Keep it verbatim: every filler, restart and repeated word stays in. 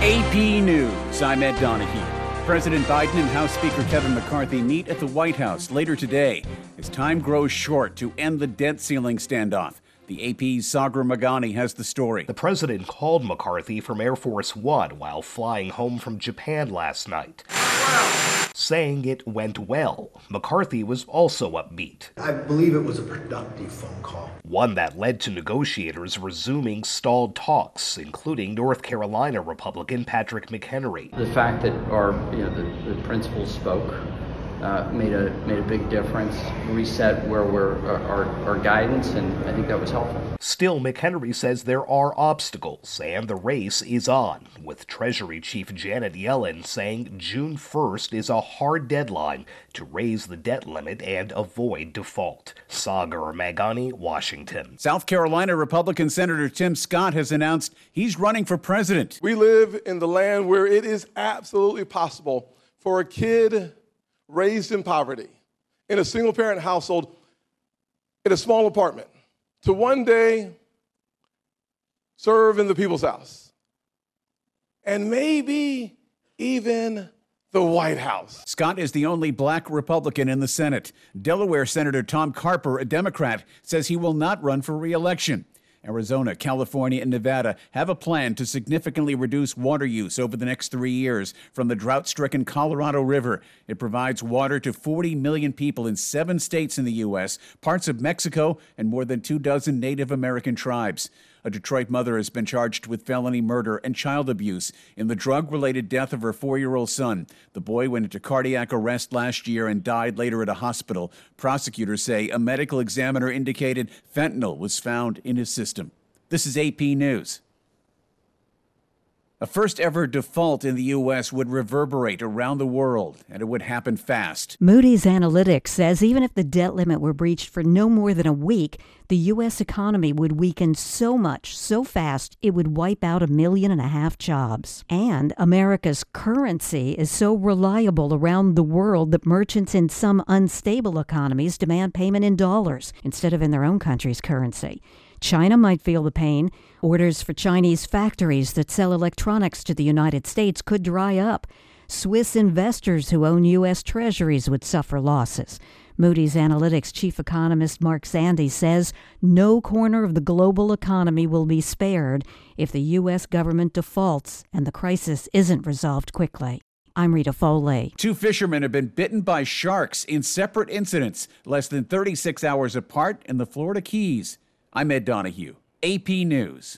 A P News, I'm Ed Donahue. President Biden and House Speaker Kevin McCarthy meet at the White House later today as time grows short to end the debt ceiling standoff. The A P's Sagar Meghani has the story. The president called McCarthy from Air Force One while flying home from Japan last night, saying it went well. McCarthy was also upbeat. I believe it was a productive phone call. One that led to negotiators resuming stalled talks, including North Carolina Republican Patrick McHenry. The fact that our, you know, the, the principals spoke uh, made a made a big difference, reset where we're our, our guidance, and I think that was helpful. Still, McHenry says there are obstacles, and the race is on, with Treasury Chief Janet Yellen saying June first is a hard deadline to raise the debt limit and avoid default. Sagar Meghani, Washington. South Carolina Republican Senator Tim Scott has announced he's running for president. We live in the land where it is absolutely possible for a kid raised in poverty, in a single-parent household, in a small apartment, to one day serve in the People's House, and maybe even the White House. Scott is the only black Republican in the Senate. Delaware Senator Tom Carper, a Democrat, says he will not run for re-election. Arizona, California, and Nevada have a plan to significantly reduce water use over the next three years from the drought-stricken Colorado River. It provides water to forty million people in seven states in the U S, parts of Mexico, and more than two dozen Native American tribes. A Detroit mother has been charged with felony murder and child abuse in the drug-related death of her four-year-old son. The boy went into cardiac arrest last year and died later at a hospital. Prosecutors say a medical examiner indicated fentanyl was found in his system. This is A P News. A first-ever default in the U S would reverberate around the world, and it would happen fast. Moody's Analytics says even if the debt limit were breached for no more than a week, the U S economy would weaken so much, so fast, it would wipe out a million and a half jobs. And America's currency is so reliable around the world that merchants in some unstable economies demand payment in dollars instead of in their own country's currency. China might feel the pain. Orders for Chinese factories that sell electronics to the United States could dry up. Swiss investors who own U S treasuries would suffer losses. Moody's Analytics chief economist Mark Zandi says no corner of the global economy will be spared if the U S government defaults and the crisis isn't resolved quickly. I'm Rita Foley. Two fishermen have been bitten by sharks in separate incidents, less than thirty-six hours apart in the Florida Keys. I'm Ed Donahue, A P News.